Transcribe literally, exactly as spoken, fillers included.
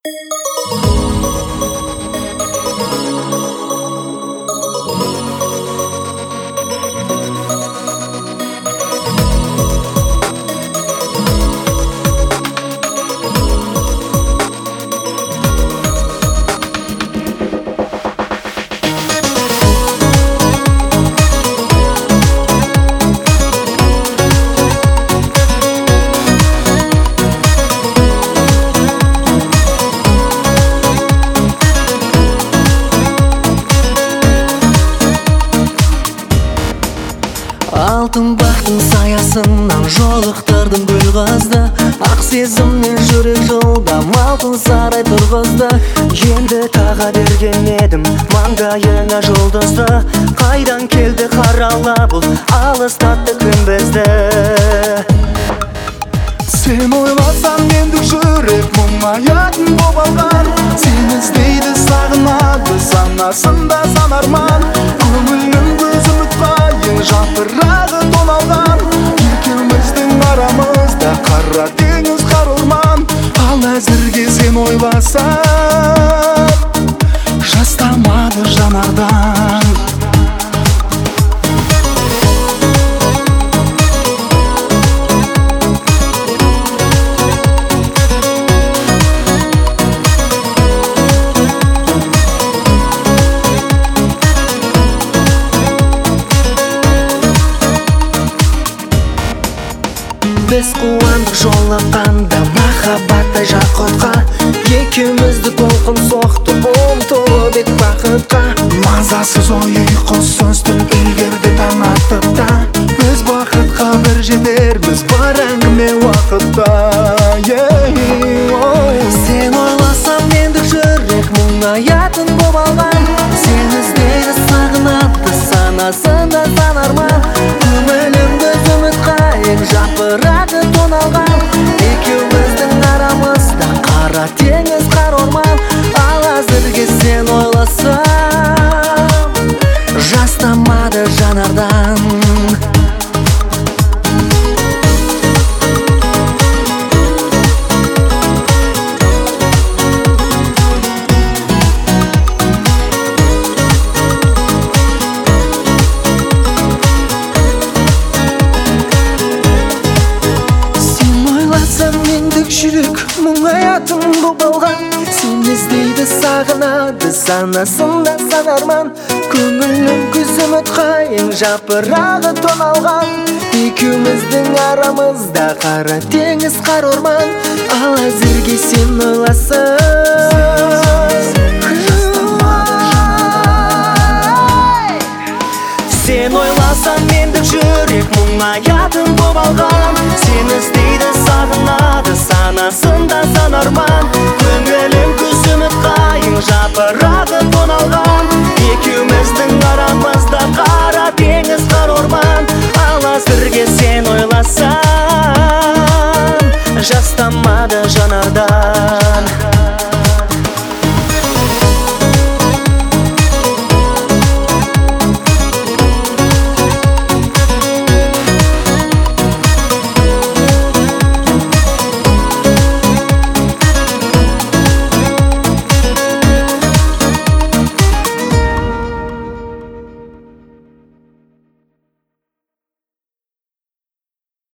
Алтын бақтың саясынан жолықтырдым гүл қызды, ақ сезіммен жүрек жылдам алтын сарай тұрғызды. Енді таға берген едім маңдайыңа жұлдызды, қайдан келді қарала бұл алыстатты күн бізді. Сен ойласаң мендік жүрек мұңаятын боп алған, сен іздейді сағынады санасында сан арман. Көңілің көз үмітқа ең жапырағы тоналған, екеуміздің арамызда қара теңіз қар орман. Ал әзірге сен ойласаң жастамады жанардан. Біз қуандық жолыққанда махаббаттай жақұтқа, екеумізді толқын соқты ұмтылы бек бақытқа. Мазасыз ой ұйқы сөздің ілгерде таң атып та, біз бақытқа бір жетерміз бар әңгіме уақытта. Сен ойласам мендік жүрек мұңаятын боп алған, сен іздейді сағынады санасында сан арман. Көңілім көз үмітқа ең жапырағы тоналған, екеуміздің арамызда қара теңіз қар орман. Ал әзірге сен ойласаң жастамады жанардан. Жүрек мұңаятын боп алған, сен іздейді сағынады санасында сан арман. Көңілім күз үмітқа ең жапырағы тоналған, екеуміздің арамызда қара теңіз қар орман. Ал әзірге сен ойласаң сен ойласаң мендік жүрек мұңаятын боп алған, сен іздейді сағынады санасында сан арман. Көңілім күз үмітқа ең жапырағы тоналған, екеуміздің арамызда қара теңіз қар орман. Ал әзірге сен ойласаң жастамады жанардан.